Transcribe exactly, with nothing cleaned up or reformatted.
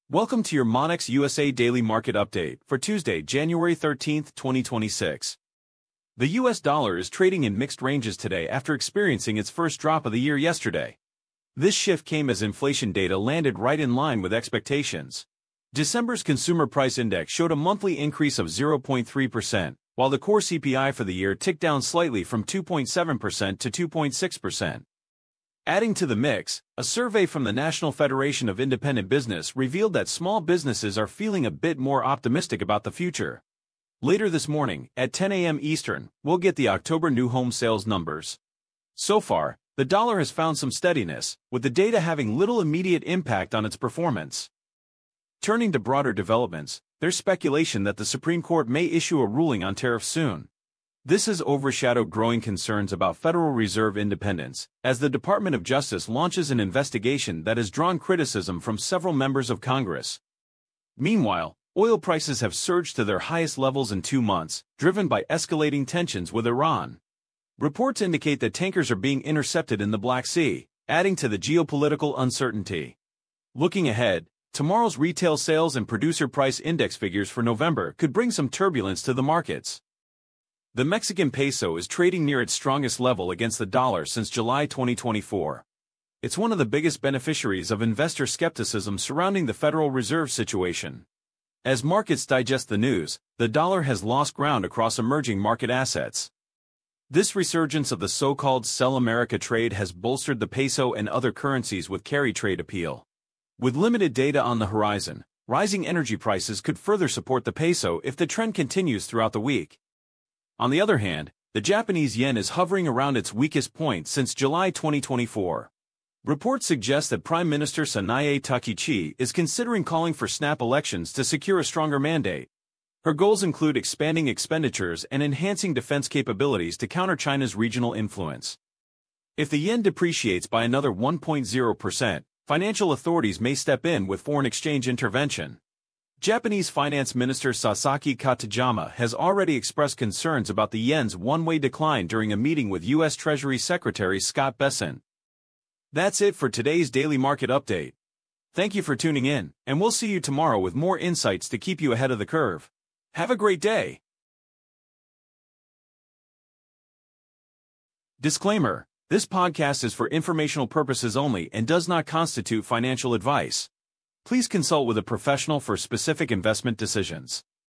Welcome to your Monex U S A Daily Market Update for Tuesday, January thirteenth, twenty twenty-six. The U S dollar is trading in mixed ranges today after experiencing its first drop of the year yesterday. This shift came as inflation data landed right in line with expectations. December's Consumer Price Index showed a monthly increase of zero point three percent, while the core C P I for the year ticked down slightly from two point seven percent to two point six percent. Adding to the mix, a survey from the National Federation of Independent Business revealed that small businesses are feeling a bit more optimistic about the future. Later this morning, at ten A M Eastern, we'll get the October new home sales numbers. So far, the dollar has found some steadiness, with the data having little immediate impact on its performance. Turning to broader developments, there's speculation that the Supreme Court may issue a ruling on tariffs soon. This has overshadowed growing concerns about Federal Reserve independence, as the Department of Justice launches an investigation that has drawn criticism from several members of Congress. Meanwhile, oil prices have surged to their highest levels in two months, driven by escalating tensions with Iran. Reports indicate that tankers are being intercepted in the Black Sea, adding to the geopolitical uncertainty. Looking ahead, tomorrow's retail sales and producer price index figures for November could bring some turbulence to the markets. The Mexican peso is trading near its strongest level against the dollar since July twenty twenty-four. It's one of the biggest beneficiaries of investor skepticism surrounding the Federal Reserve situation. As markets digest the news, the dollar has lost ground across emerging market assets. This resurgence of the so-called Sell America trade has bolstered the peso and other currencies with carry trade appeal. With limited data on the horizon, rising energy prices could further support the peso if the trend continues throughout the week. On the other hand, the Japanese yen is hovering around its weakest point since July twenty twenty-four. Reports suggest that Prime Minister Sanae Takichi is considering calling for snap elections to secure a stronger mandate. Her goals include expanding expenditures and enhancing defense capabilities to counter China's regional influence. If the yen depreciates by another one point zero percent, financial authorities may step in with foreign exchange intervention. Japanese Finance Minister Sasaki Katayama has already expressed concerns about the yen's one-way decline during a meeting with U S Treasury Secretary Scott Bessent. That's it for today's Daily Market Update. Thank you for tuning in, and we'll see you tomorrow with more insights to keep you ahead of the curve. Have a great day. Disclaimer: this podcast is for informational purposes only and does not constitute financial advice. Please consult with a professional for specific investment decisions.